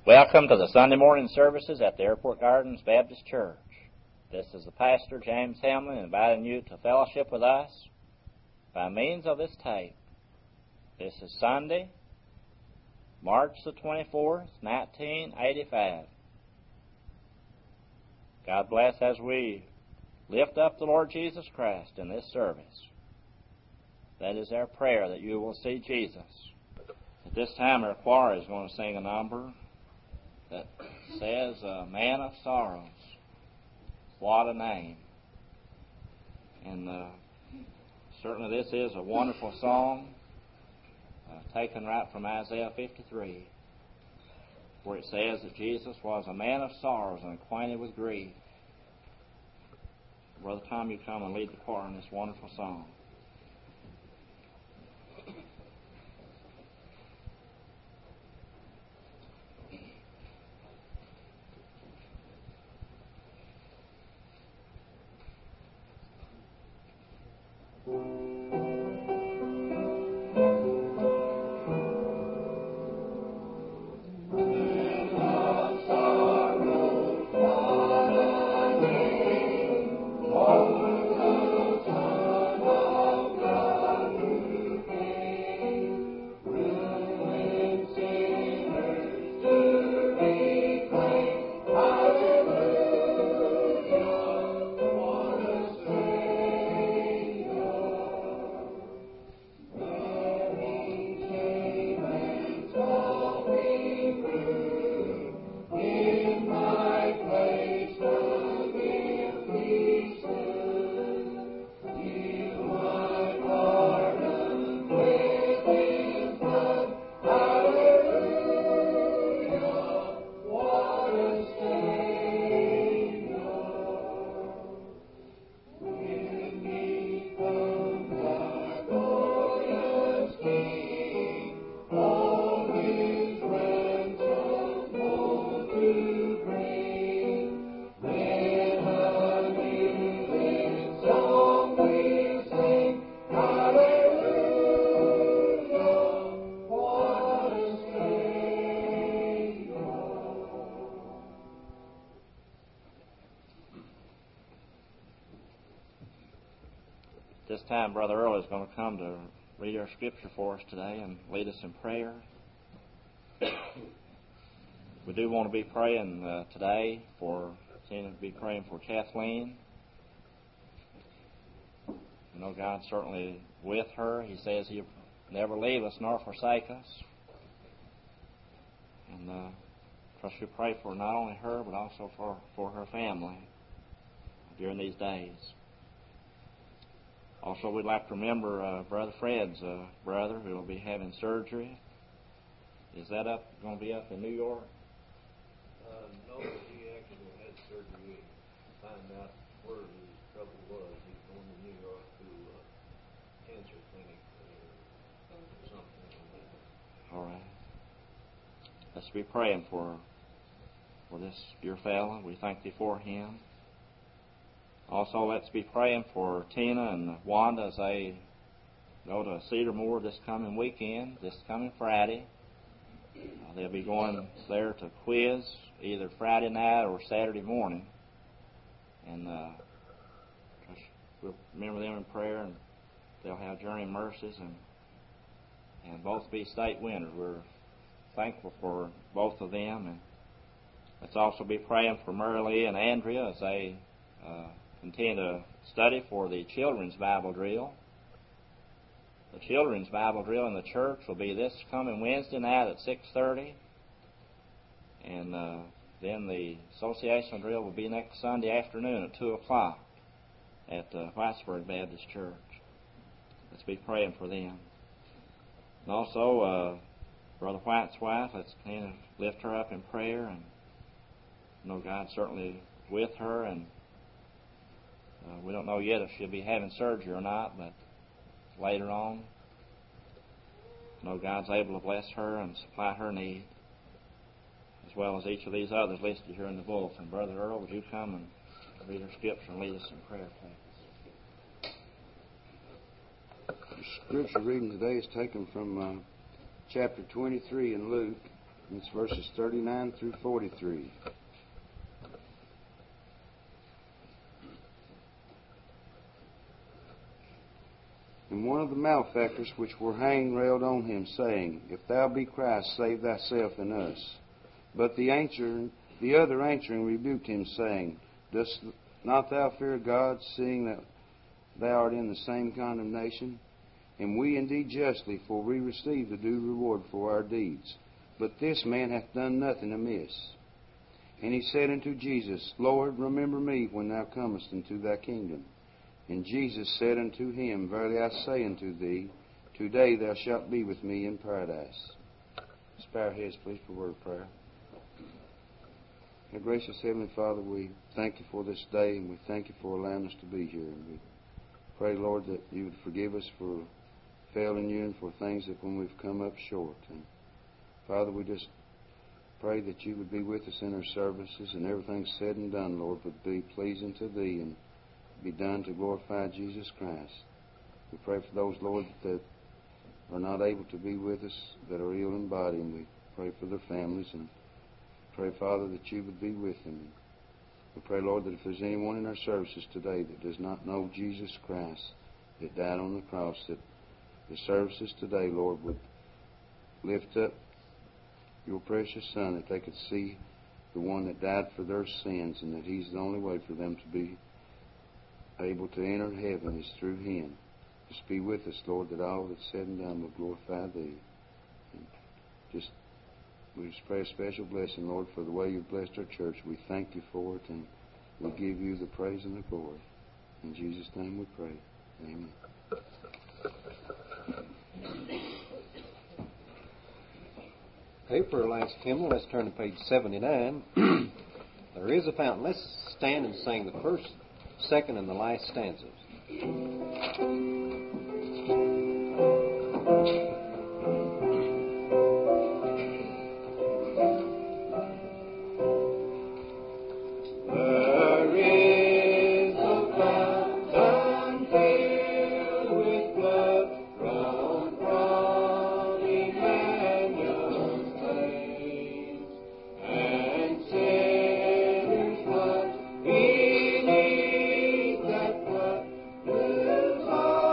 Welcome to the Sunday morning services at the Airport Gardens Baptist Church. This is the pastor, James Hamlin, inviting you to fellowship with us by means of this tape. This is Sunday, March the 24th, 1985. God bless as we lift up the Lord Jesus Christ in this service. That is our prayer, that you will see Jesus. At this time, our choir is going to sing a number that says, Man of Sorrows. What a name. And certainly this is a wonderful song taken right from Isaiah 53, where it says that Jesus was a man of sorrows and acquainted with grief. Brother Tom, you come and lead the choir in this wonderful song. This time, Brother Earl is going to come to read our scripture for us today and lead us in prayer. We do want to be praying today for Kathleen. You know, God's certainly with her. He says He'll never leave us nor forsake us. And trust we pray for not only her, but also for her family during these days. Also, we'd like to remember Brother Fred's brother who will be having surgery. Is that going to be up in New York? No, he actually had surgery to find out where his trouble was. He's going to New York to a cancer clinic or something like that. All right. Let's be praying for this dear fellow. We thank Thee for him. Also, let's be praying for Tina and Wanda as they go to Cedar Moore this coming weekend, this coming Friday. They'll be going there to quiz either Friday night or Saturday morning. And we'll remember them in prayer, and they'll have journey mercies and both be state winners. We're thankful for both of them. And let's also be praying for Mary Lee and Andrea as they continue to study for the children's Bible drill. The children's Bible drill in the church will be this coming Wednesday night at 6:30. And then the associational drill will be next Sunday afternoon at 2 o'clock at Whitesburg Baptist Church. Let's be praying for them. And also, Brother White's wife, let's kind of lift her up in prayer. And you know, God's certainly with her, and we don't know yet if she'll be having surgery or not, but later on, you know, God's able to bless her and supply her need, as well as each of these others listed here in the bulletin. Brother Earl, would you come and read our scripture and lead us in prayer, please? The scripture reading today is taken from chapter 23 in Luke. It's verses 39 through 43. And one of the malefactors which were hanged railed on him, saying, If thou be Christ, save thyself and us. But the other answering rebuked him, saying, Dost not thou fear God, seeing that thou art in the same condemnation? And we indeed justly, for we receive the due reward for our deeds. But this man hath done nothing amiss. And he said unto Jesus, Lord, remember me when thou comest into thy kingdom. And Jesus said unto him, Verily I say unto thee, today thou shalt be with me in paradise. Let's bow our heads, please, for a word of prayer. Our gracious Heavenly Father, we thank you for this day, and we thank you for allowing us to be here. And we pray, Lord, that you would forgive us for failing you and for things that when we've come up short. And Father, we just pray that you would be with us in our services, and everything said and done, Lord, would be pleasing to thee and be done to glorify Jesus Christ. We pray for those, Lord, that are not able to be with us, that are ill in body, and we pray for their families, and pray, Father, that you would be with them. We pray, Lord, that if there's anyone in our services today that does not know Jesus Christ, that died on the cross, that the services today, Lord, would lift up your precious Son, that they could see the one that died for their sins, and that he's the only way for them to be able to enter heaven is through him. Just be with us, Lord, that all that's said and done will glorify thee. And we just pray a special blessing, Lord, for the way you've blessed our church. We thank you for it, and we give you the praise and the glory. In Jesus' name we pray. Amen. Okay, for our last hymn, let's turn to page 79. There is a fountain. Let's stand and sing the first, second, and the last stanzas. Beneath that blood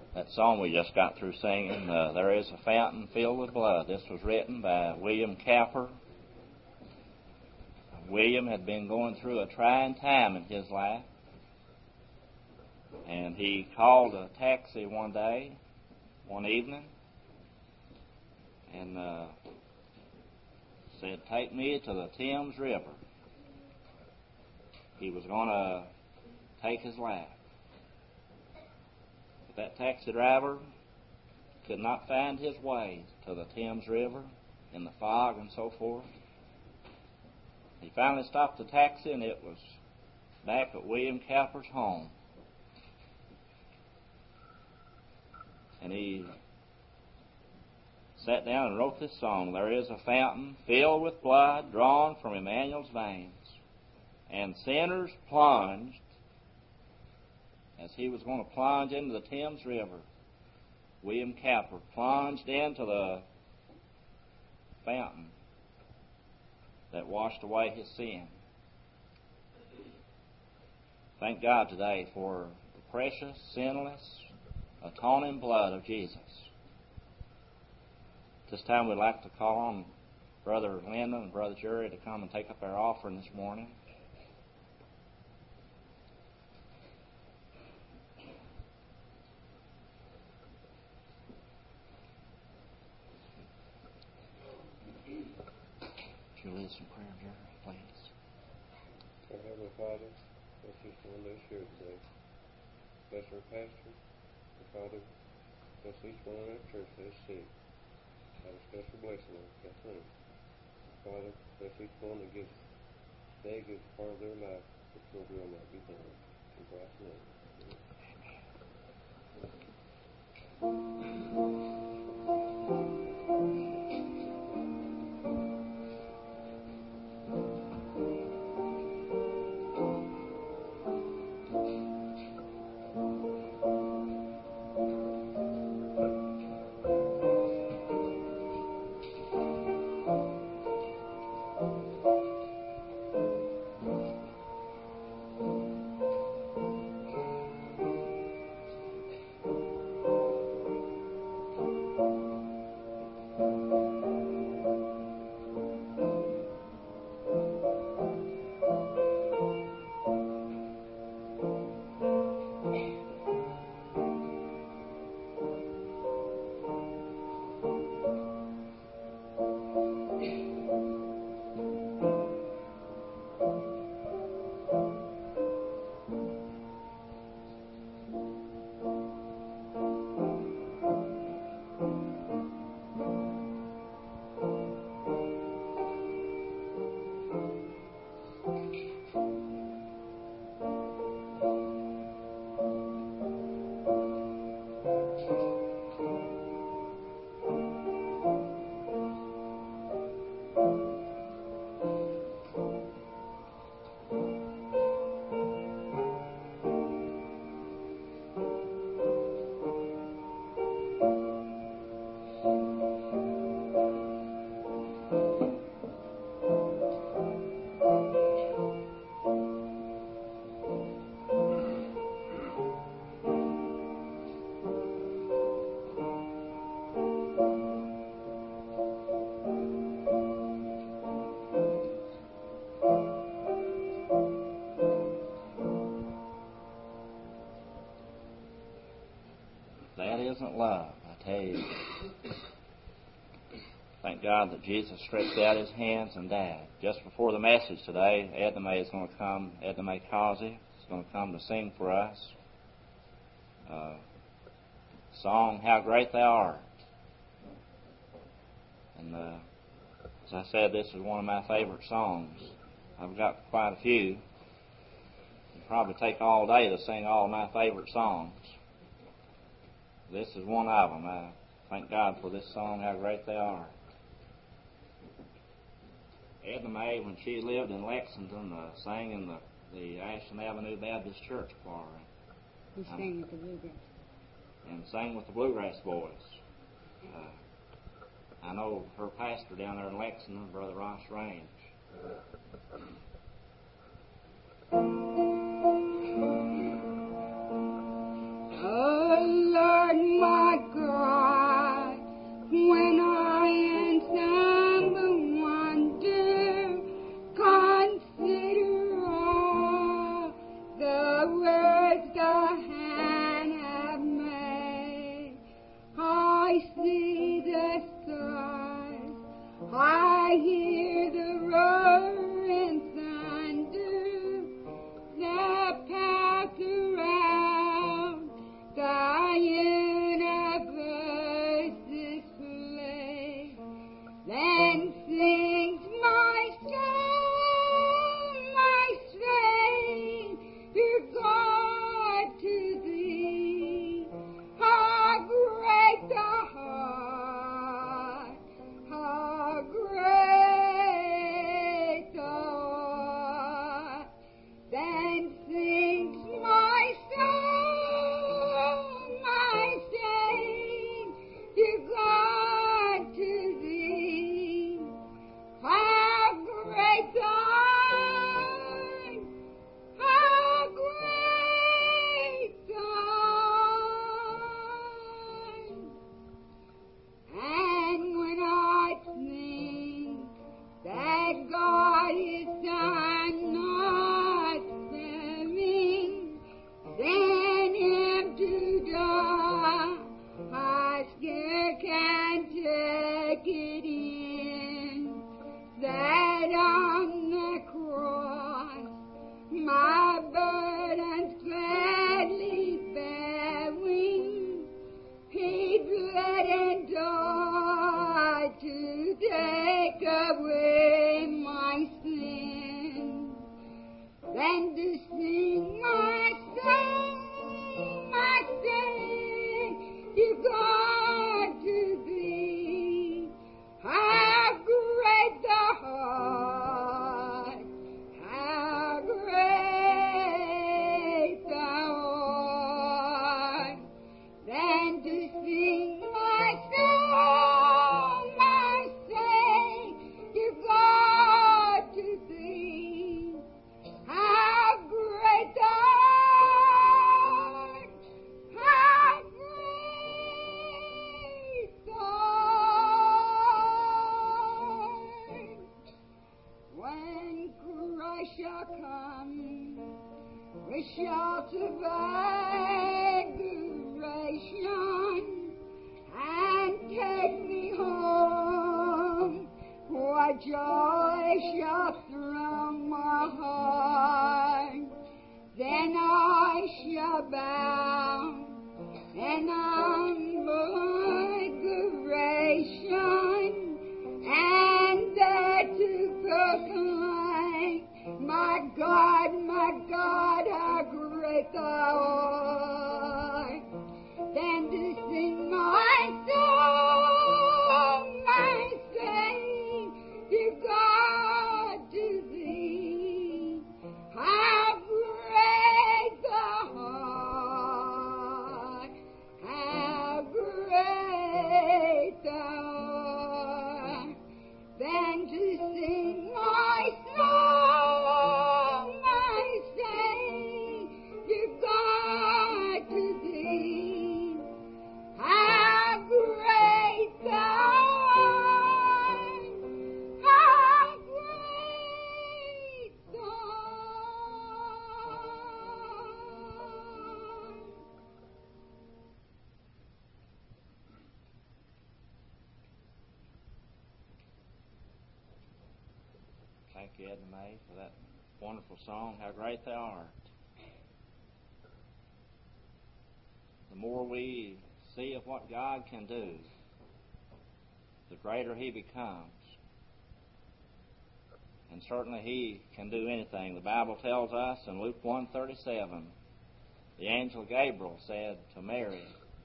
That song we just got through singing, There is a Fountain Filled with Blood. This was written by William Capper. William had been going through a trying time in his life. And he called a taxi one day, one evening, and said, "Take me to the Thames River." He was going to take his life. But that taxi driver could not find his way to the Thames River in the fog and so forth. He finally stopped the taxi, and it was back at William Capper's home. And he sat down and wrote this song. There is a fountain filled with blood drawn from Emmanuel's veins, and sinners plunged, as he was going to plunge into the Thames River. William Capper plunged into the fountain that washed away his sin. Thank God today for the precious, sinless, atoning blood of Jesus. This time we'd like to call on Brother Lyndon and Brother Jerry to come and take up our offering this morning. Would you lead some prayer, Jerry, please? Our Heavenly Father, bless each one that's here today. Bless our pastor. Father, bless each one in our church that is sick. Have a special blessing on Kathleen. Father, bless each one that gives part of their life that your will might be done. In Christ's name. That isn't love, I tell you. Thank God that Jesus stretched out his hands and died. Just before the message today, Edna May is going to come, Edna May Causey is going to come to sing for us. Song, How Great Thou Art. And as I said, this is one of my favorite songs. I've got quite a few. It'd probably take all day to sing all my favorite songs. This is one of them. I thank God for this song, How Great Thou Art. Edna May, when she lived in Lexington, sang in the Ashland Avenue Baptist Church choir. He sang with the Bluegrass. And sang with the Bluegrass Boys. I know her pastor down there in Lexington, Brother Ross Range. Oh, Lord, and to sing my song, my Savior God, to thee. How great thou art, how great thou art. When Christ shall come with shouts of adoration and take me home, what joy shall thrill my heart. Then I shall bow in humble adoration, and there to proclaim, my God, how great thou art. Then to sing my song, my Savior God, to thee. How great thou art, how great thou art. Then to sing my song, my Savior God, to thee. How great thou art, how great thou art. Thank you, Edna Mae, for that wonderful song, How Great Thou Art. The more we see of what God can do, the greater He becomes. And certainly He can do anything. The Bible tells us in Luke 1:37, the angel Gabriel said to Mary,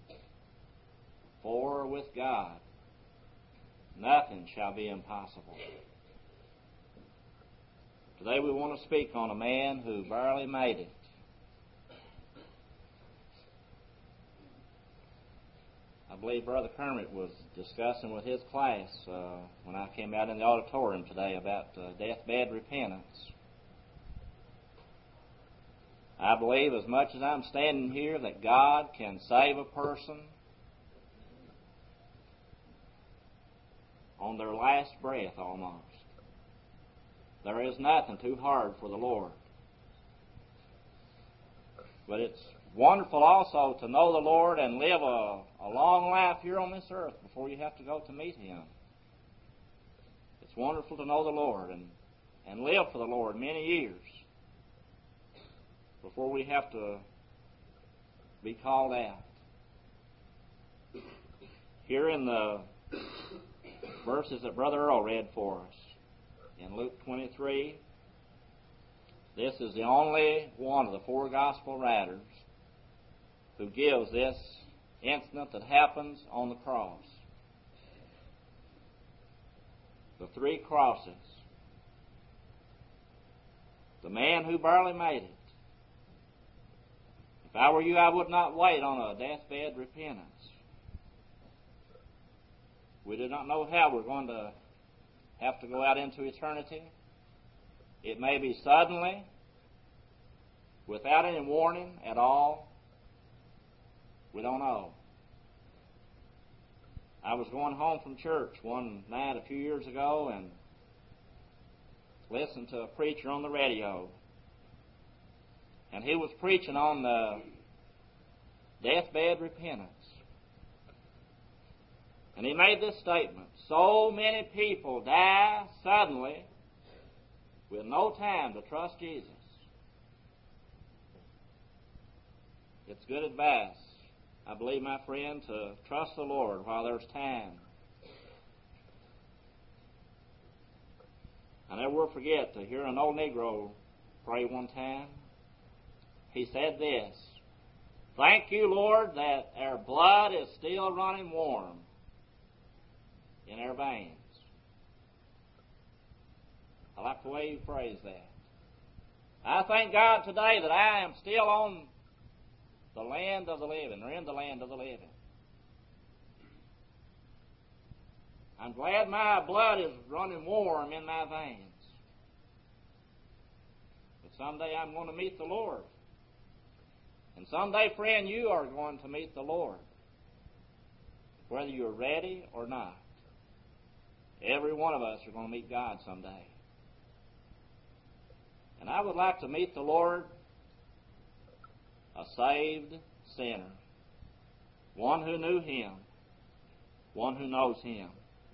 "For with God nothing shall be impossible." Today we want to speak on a man who barely made it. I believe Brother Kermit was discussing with his class when I came out in the auditorium today about deathbed repentance. I believe as much as I'm standing here that God can save a person on their last breath almost. There is nothing too hard for the Lord. But it's wonderful also to know the Lord and live a long life here on this earth before you have to go to meet Him. It's wonderful to know the Lord and live for the Lord many years before we have to be called out. Here in the verses that Brother Earl read for us, in Luke 23, this is the only one of the four gospel writers who gives this incident that happens on the cross. The three crosses. The man who barely made it. If I were you, I would not wait on a deathbed repentance. We do not know how we're going to have to go out into eternity. It may be suddenly, without any warning at all. We don't know. I was going home from church one night a few years ago and listened to a preacher on the radio. And he was preaching on the deathbed repentance. And he made this statement: so many people die suddenly with no time to trust Jesus. It's good advice, I believe, my friend, to trust the Lord while there's time. I never will forget to hear an old Negro pray one time. He said this: "Thank you, Lord, that our blood is still running warm in our veins." I like the way you phrase that. I thank God today that I am still on the land of the living, or in the land of the living. I'm glad my blood is running warm in my veins. But someday I'm going to meet the Lord. And someday, friend, you are going to meet the Lord, whether you're ready or not. Every one of us are going to meet God someday. And I would like to meet the Lord, a saved sinner, one who knew Him, one who knows Him.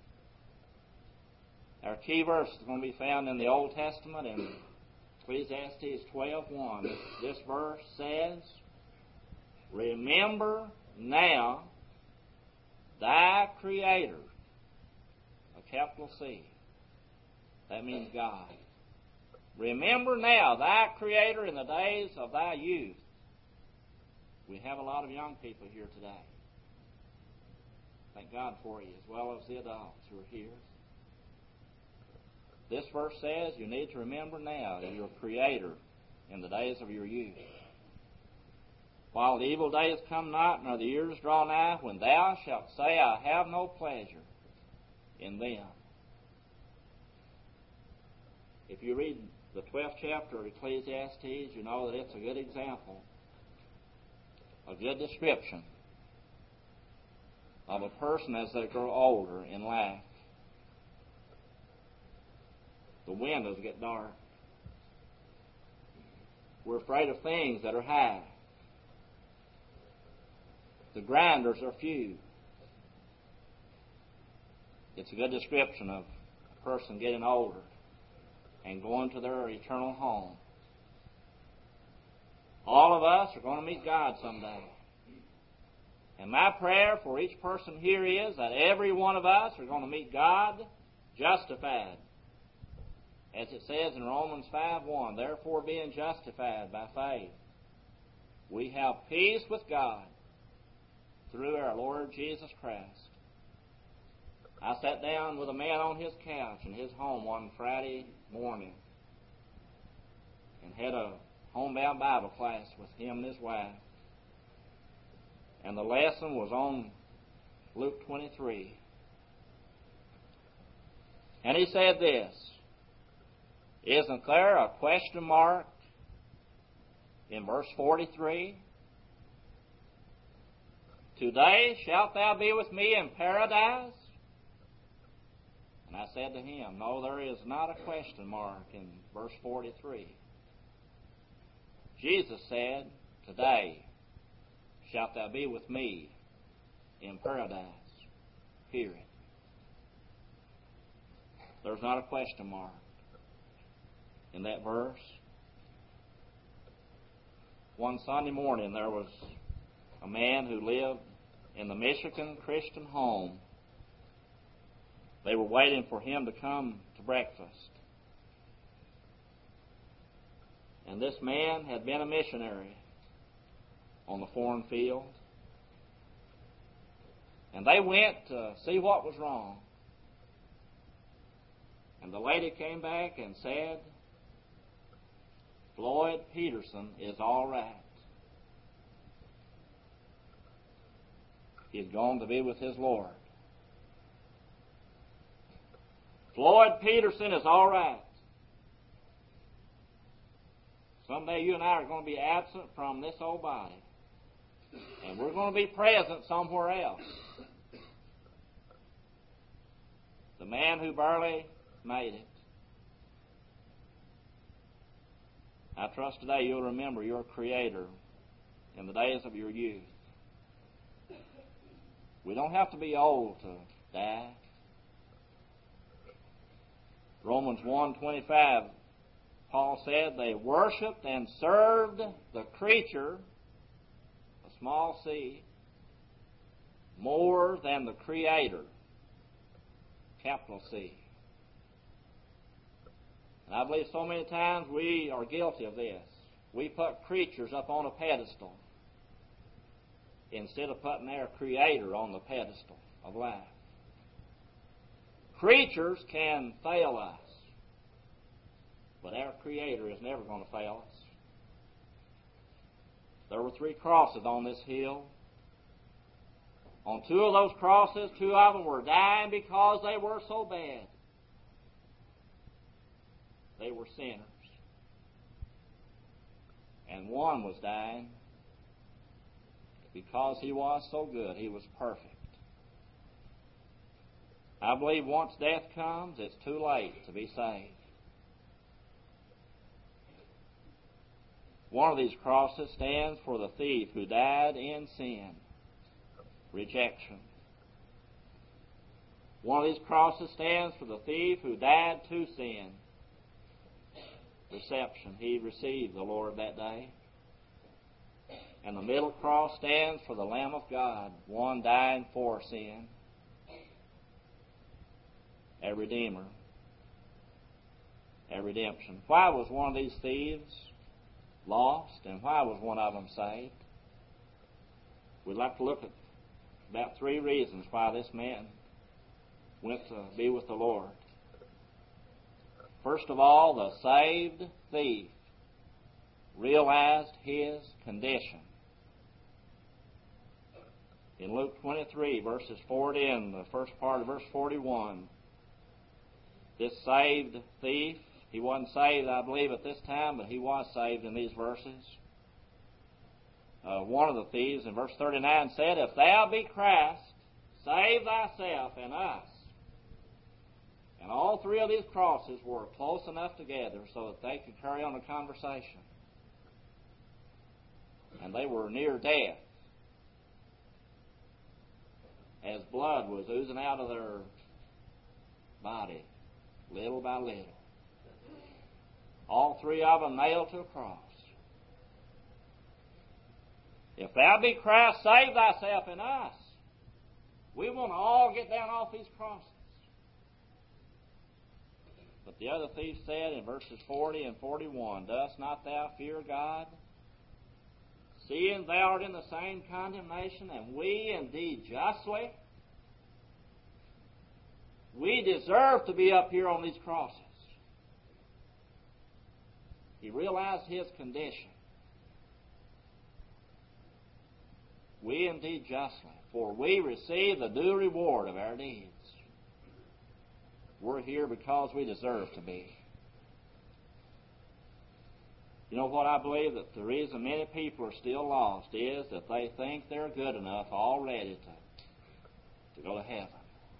Our key verse is going to be found in the Old Testament in Ecclesiastes 12:1. This verse says, "Remember now thy Creator," a capital C. That means God. "Remember now thy Creator in the days of thy youth." We have a lot of young people here today. Thank God for you, as well as the adults who are here. This verse says you need to remember now your Creator in the days of your youth. "While the evil days come not, nor the years draw nigh, when thou shalt say, I have no pleasure in them." If you read the 12th chapter of Ecclesiastes, you know that it's a good example, a good description of a person as they grow older in life. The windows get dark. We're afraid of things that are high. The grinders are few. It's a good description of a person getting older and going to their eternal home. All of us are going to meet God someday. And my prayer for each person here is that every one of us are going to meet God justified. As it says in Romans 5:1, "Therefore being justified by faith, we have peace with God through our Lord Jesus Christ." I sat down with a man on his couch in his home one Friday morning and had a homebound Bible class with him and his wife. And the lesson was on Luke 23. And he said this, "Isn't there a question mark in verse 43? Today shalt thou be with me in paradise?" And I said to him, "No, there is not a question mark in verse 43. Jesus said, today shalt thou be with me in paradise. Period. There's not a question mark in that verse. One Sunday morning, there was a man who lived in the Michigan Christian Home. They were waiting for him to come to breakfast. And this man had been a missionary on the foreign field. And they went to see what was wrong. And the lady came back and said, "Floyd Peterson is all right. He's gone to be with his Lord. Floyd Peterson is all right. Someday you and I are going to be absent from this old body. And we're going to be present somewhere else." The man who barely made it. I trust today you'll remember your Creator in the days of your youth. We don't have to be old to die. Romans 1:25, Paul said they worshipped and served the creature, a small c, more than the Creator, capital C. And I believe so many times we are guilty of this. We put creatures up on a pedestal instead of putting our Creator on the pedestal of life. Creatures can fail us, but our Creator is never going to fail us. There were 3 crosses on this hill. On two of those crosses, two of them were dying because they were so bad. They were sinners. And one was dying because he was so good. He was perfect. I believe once death comes, it's too late to be saved. One of these crosses stands for the thief who died in sin. Rejection. One of these crosses stands for the thief who died to sin. Reception. He received the Lord that day. And the middle cross stands for the Lamb of God, one dying for sin. A redeemer. A redemption. Why was one of these thieves lost, and why was one of them saved? We'd like to look at about three reasons why this man went to be with the Lord. First of all, the saved thief realized his condition. In Luke 23, verses 40 and the first part of verse 41, this saved thief, he wasn't saved, I believe, at this time, but he was saved in these verses. One of the thieves in verse 39 said, "If thou be Christ, save thyself and us." And all three of these crosses were close enough together so that they could carry on a conversation. And they were near death as blood was oozing out of their body, little by little. All three of them nailed to a cross. If thou be Christ, save thyself and us. We want to all get down off these crosses. But the other thief said in verses 40 and 41, "Dost not thou fear God, seeing thou art in the same condemnation, and we indeed justly? We deserve to be up here on these crosses." He realized his condition. We indeed justly, for we receive the due reward of our deeds. We're here because we deserve to be. You know what I believe? That the reason many people are still lost is that they think they're good enough already to go to heaven.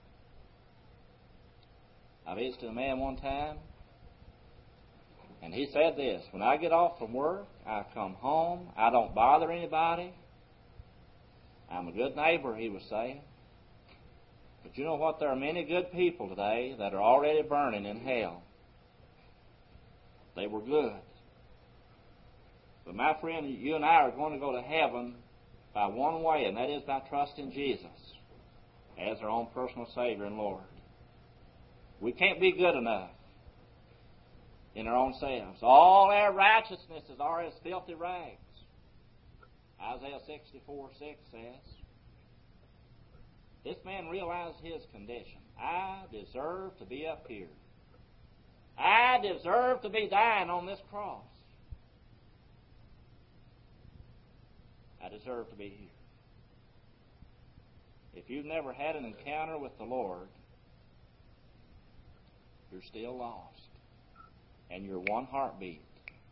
I visited a man one time, and he said this: "When I get off from work, I come home, I don't bother anybody. I'm a good neighbor," he was saying. But you know what? There are many good people today that are already burning in hell. They were good. But my friend, you and I are going to go to heaven by one way, and that is by trusting Jesus as our own personal Savior and Lord. We can't be good enough in our own selves. All our righteousnesses are as filthy rags. Isaiah 64:6 says. This man realized his condition. I deserve to be up here. I deserve to be dying on this cross. I deserve to be here. If you've never had an encounter with the Lord, you're still lost. And you're one heartbeat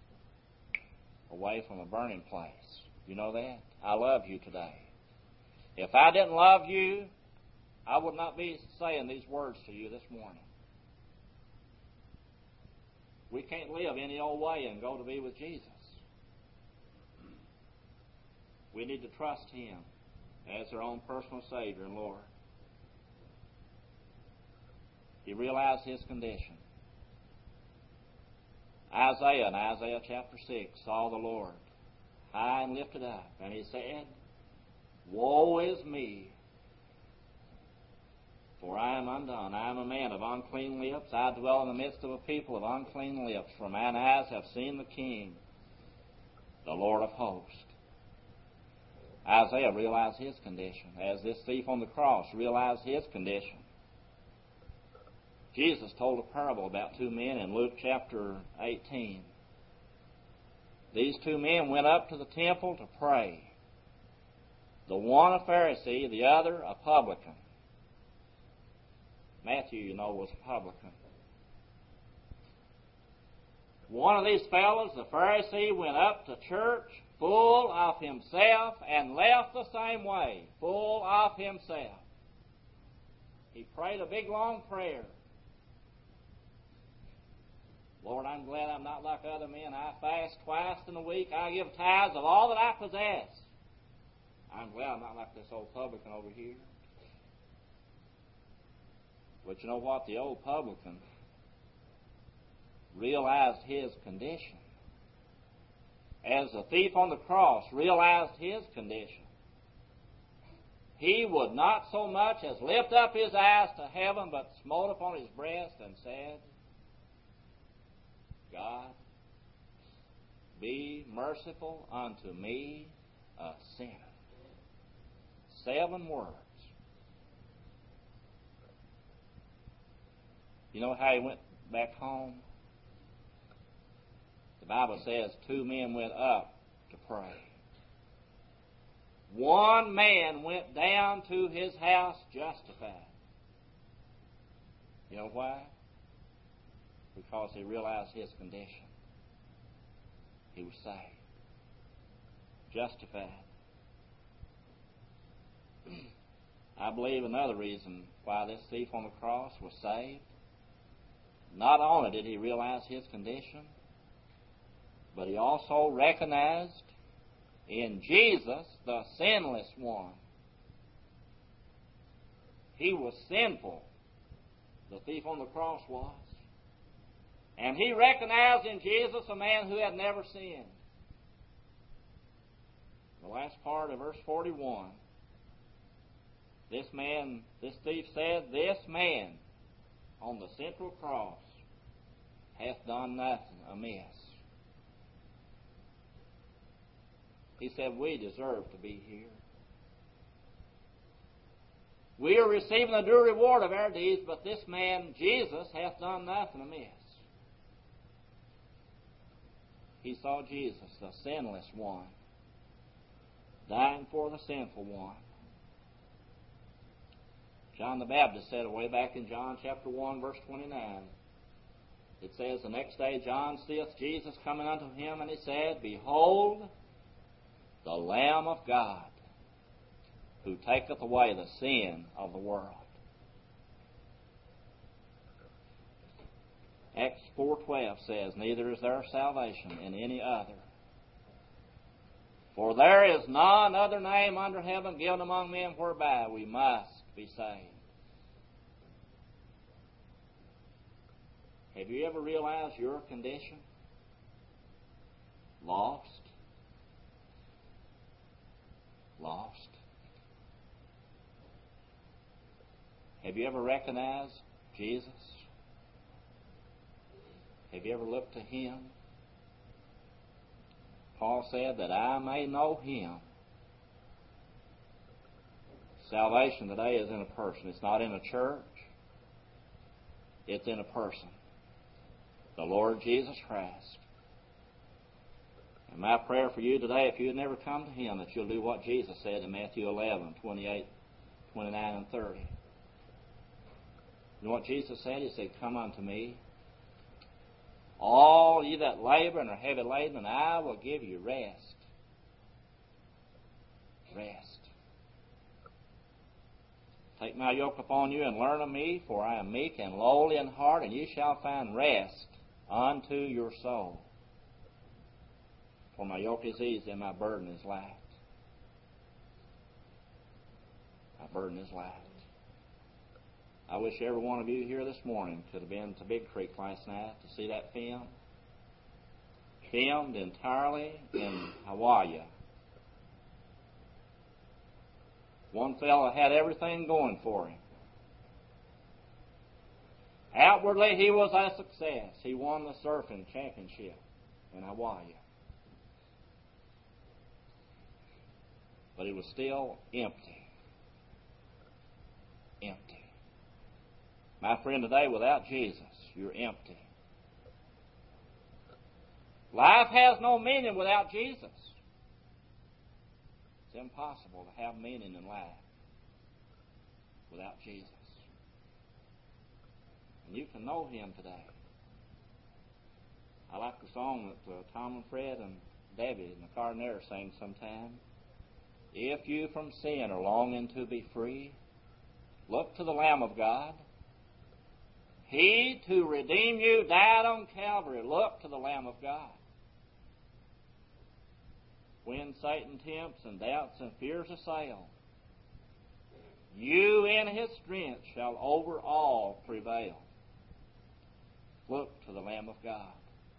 away from a burning place. You know that? I love you today. If I didn't love you, I would not be saying these words to you this morning. We can't live any old way and go to be with Jesus. We need to trust Him as our own personal Savior and Lord. He realized his condition. Isaiah in Isaiah chapter 6 saw the Lord high and lifted up, and he said, "Woe is me, for I am undone. I am a man of unclean lips. I dwell in the midst of a people of unclean lips, for mine eyes have seen the King, the Lord of hosts." Isaiah realized his condition, as this thief on the cross realized his condition. Jesus told a parable about two men in Luke chapter 18. These two men went up to the temple to pray. The one a Pharisee, the other a publican. Matthew, you know, was a publican. One of these fellows, the Pharisee, went up to church full of himself and left the same way, full of himself. He prayed a big, long prayer. Lord, I'm glad I'm not like other men. I fast twice in a week. I give tithes of all that I possess. I'm glad I'm not like this old publican over here. But you know what? The old publican realized his condition. As the thief on the cross realized his condition, he would not so much as lift up his eyes to heaven, but smote upon his breast and said, God, be merciful unto me, a sinner. 7 words. You know how he went back home? The Bible says 2 men went up to pray. 1 man went down to his house justified. You know why? Because he realized his condition. He was saved. Justified. I believe another reason why this thief on the cross was saved, not only did he realize his condition, but he also recognized in Jesus the sinless one. He was sinful, the thief on the cross was. And he recognized in Jesus a man who had never sinned. The last part of verse 41, this thief said, this man on the central cross hath done nothing amiss. He said, we deserve to be here. We are receiving the due reward of our deeds, but this man, Jesus, hath done nothing amiss. He saw Jesus, the sinless one, dying for the sinful one. John the Baptist said way back in John chapter 1, verse 29, it says, the next day John seeth Jesus coming unto him, and he said, behold, the Lamb of God, who taketh away the sin of the world. Acts 4:12 says, neither is there salvation in any other. For there is none other name under heaven given among men whereby we must be saved. Have you ever realized your condition? Lost. Lost. Have you ever recognized Jesus? Have you ever looked to Him? Paul said that I may know Him. Salvation today is in a person. It's not in a church. It's in a person. The Lord Jesus Christ. And my prayer for you today, if you had never come to Him, that you'll do what Jesus said in Matthew 11, 28, 29, and 30. You know what Jesus said? He said, come unto me, all ye that labor and are heavy laden, and I will give you rest. Rest. Take my yoke upon you and learn of me, for I am meek and lowly in heart, and ye shall find rest unto your soul. For my yoke is easy and my burden is light. My burden is light. I wish every one of you here this morning could have been to Big Creek last night to see that film. Filmed entirely in Hawaii. One fellow had everything going for him. Outwardly, he was a success. He won the surfing championship in Hawaii. But he was still empty. Empty. My friend, today, without Jesus, you're empty. Life has no meaning without Jesus. It's impossible to have meaning in life without Jesus. And you can know Him today. I like the song that Tom and Fred and Debbie and the Cardinera sing sometime. If you from sin are longing to be free, look to the Lamb of God. He to redeem you died on Calvary. Look to the Lamb of God. When Satan tempts and doubts and fears assail, you in His strength shall over all prevail. Look to the Lamb of God.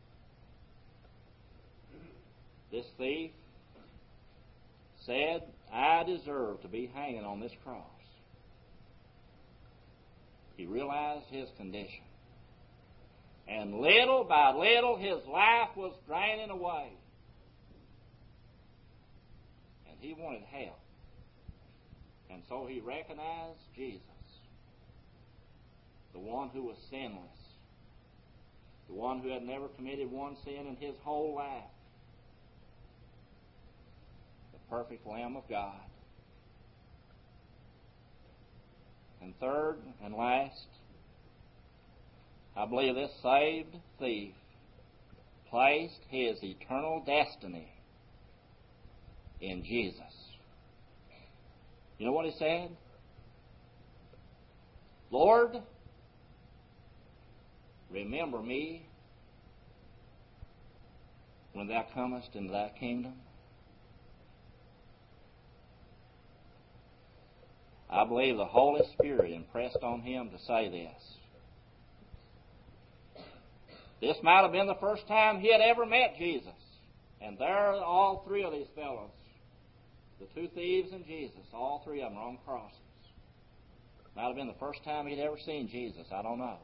This thief said, I deserve to be hanging on this cross. He realized his condition. And little by little his life was draining away. And he wanted help. And so he recognized Jesus, the one who was sinless, the one who had never committed one sin in his whole life, the perfect Lamb of God. And third and last, I believe this saved thief placed his eternal destiny in Jesus. You know what he said? Lord, remember me when thou comest into thy kingdom. I believe the Holy Spirit impressed on him to say this. This might have been the first time he had ever met Jesus. And there all three of these fellows, the two thieves and Jesus, all three of them are on crosses. Might have been the first time he'd ever seen Jesus. I don't know.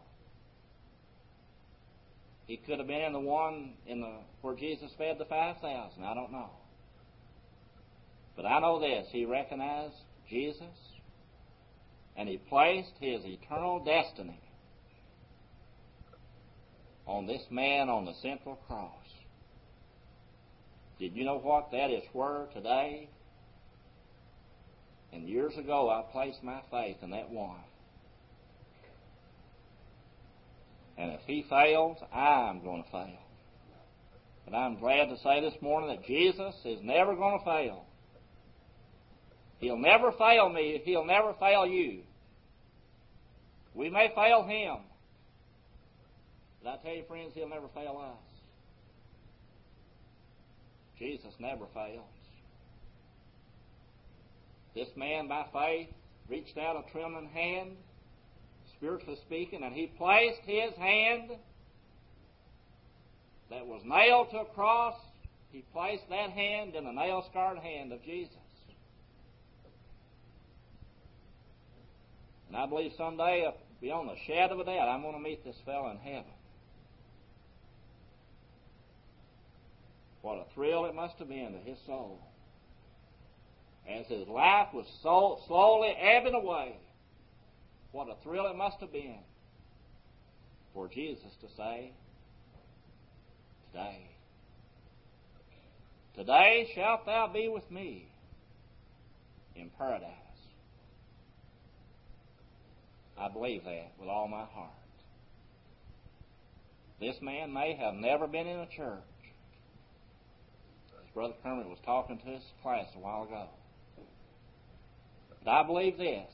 He could have been in the one where Jesus fed the 5,000. I don't know. But I know this. He recognized Jesus, and he placed his eternal destiny on this man on the central cross. Did you know what that is where today? And years ago I placed my faith in that one. And if he fails, I'm going to fail. But I'm glad to say this morning that Jesus is never going to fail. He'll never fail me. He'll never fail you. We may fail him. But I tell you, friends, he'll never fail us. Jesus never fails. This man, by faith, reached out a trembling hand, spiritually speaking, and he placed his hand that was nailed to a cross. He placed that hand in the nail-scarred hand of Jesus. And I believe someday, beyond the shadow of a doubt, I'm going to meet this fellow in heaven. What a thrill it must have been to his soul. As his life was slowly ebbing away, what a thrill it must have been for Jesus to say, Today shalt thou be with me in paradise. I believe that with all my heart. This man may have never been in a church. As Brother Kermit was talking to his class a while ago. But I believe this.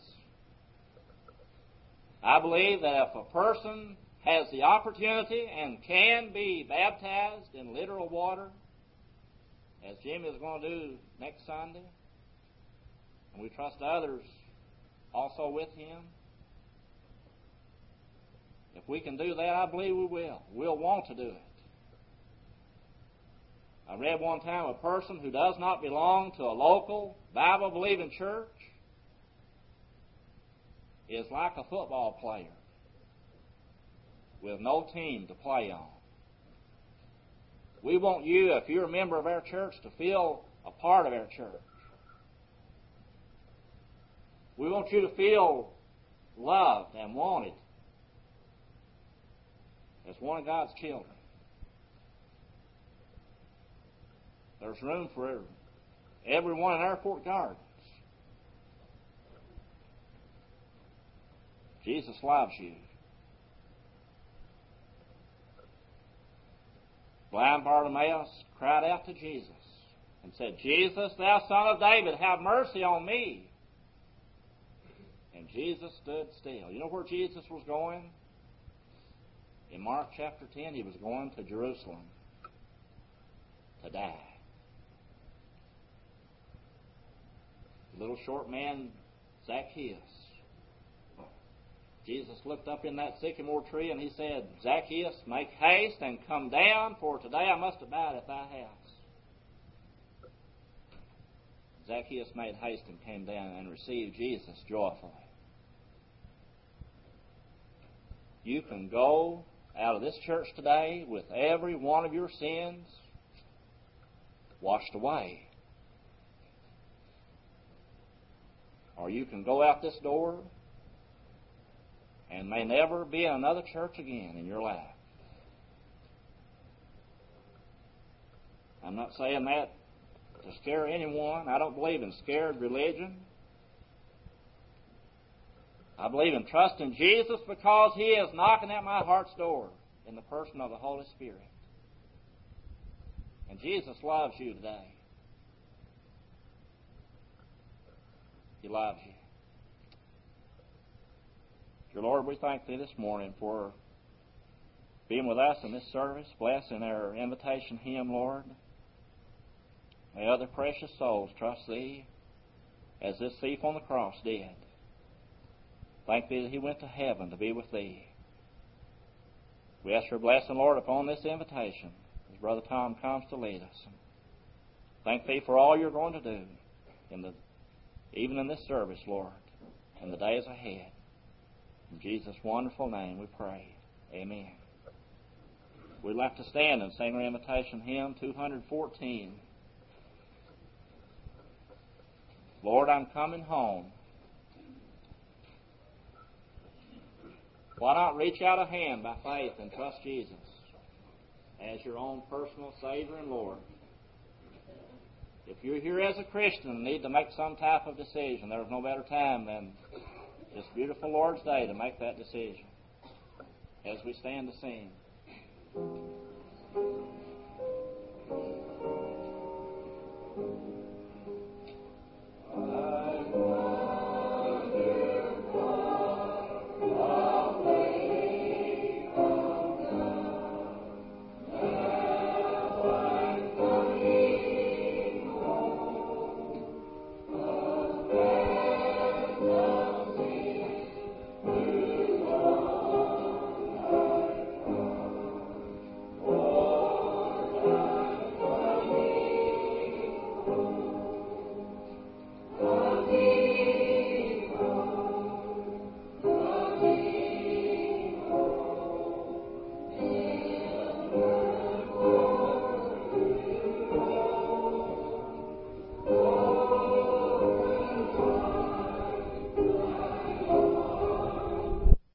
I believe that if a person has the opportunity and can be baptized in literal water, as Jimmy is going to do next Sunday, and we trust others also with him, if we can do that, I believe we will. We'll want to do it. I read one time a person who does not belong to a local Bible-believing church is like a football player with no team to play on. We want you, if you're a member of our church, to feel a part of our church. We want you to feel loved and wanted as one of God's children. There's room for everyone in Airport Gardens. Jesus loves you. Blind Bartimaeus cried out to Jesus and said, Jesus, thou son of David, have mercy on me. And Jesus stood still. You know where Jesus was going? In Mark chapter 10, he was going to Jerusalem to die. The little short man, Zacchaeus. Jesus looked up in that sycamore tree and he said, Zacchaeus, make haste and come down, for today I must abide at thy house. Zacchaeus made haste and came down and received Jesus joyfully. You can go out of this church today with every one of your sins washed away. Or you can go out this door and may never be in another church again in your life. I'm not saying that to scare anyone. I don't believe in scared religion. I believe in trusting Jesus because He is knocking at my heart's door in the person of the Holy Spirit. And Jesus loves you today. He loves you. Dear Lord, we thank Thee this morning for being with us in this service, blessing our invitation hymn, Lord. May other precious souls trust Thee as this thief on the cross did. Thank Thee that he went to heaven to be with Thee. We ask Your blessing, Lord, upon this invitation as Brother Tom comes to lead us. Thank Thee for all You're going to do even in this service, Lord, in the days ahead. In Jesus' wonderful name we pray. Amen. We'd like to stand and sing our invitation hymn 214. Lord, I'm coming home. Why not reach out a hand by faith and trust Jesus as your own personal Savior and Lord? If you're here as a Christian and need to make some type of decision, there's no better time than this beautiful Lord's Day to make that decision as we stand to sing.